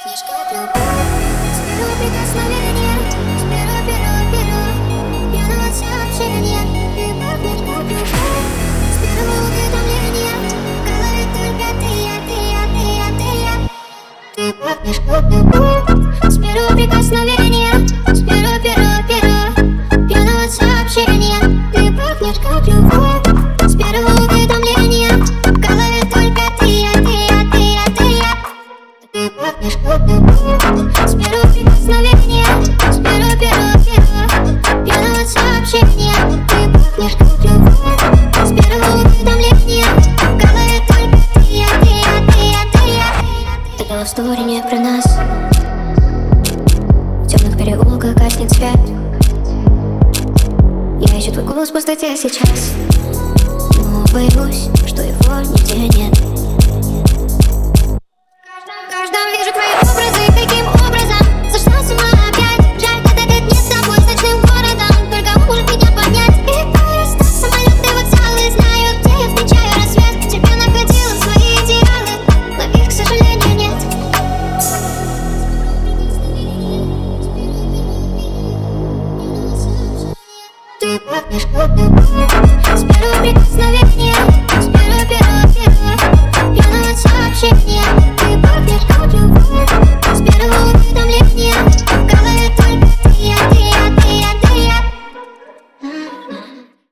пахнешь как любовь. С первого прикосновения, с первого пьяного сообщения. Ты пахнешь как любовь. С первого уведомления в голове только ты. Ты пахнешь как любовь. С первого прикосновения, с первого пьяного сообщения. Ты пахнешь как любовь. С первого уведомления в голове только ты. Ты пахнешь как любовь. С первого прикосновения, с первого пьяного сообщения. Ты пахнешь как любовь. С первого уведомления в голове только ты. Это love story не про нас. В темных переулках гаснет свет. Я ищу твой голос в пустоте сейчас, но боюсь, что его нигде нет. В каждом вижу твои образы, каким образом сошла с ума опять. Жаль, этот не с тобой, с ночным городом. Только он может меня понять. И просто самолеты, вокзалы, знаю, где я встречаю рассвет. Тебя находила в свои идеалы, но их, к сожалению, нет. Ты пахнешь как любовь.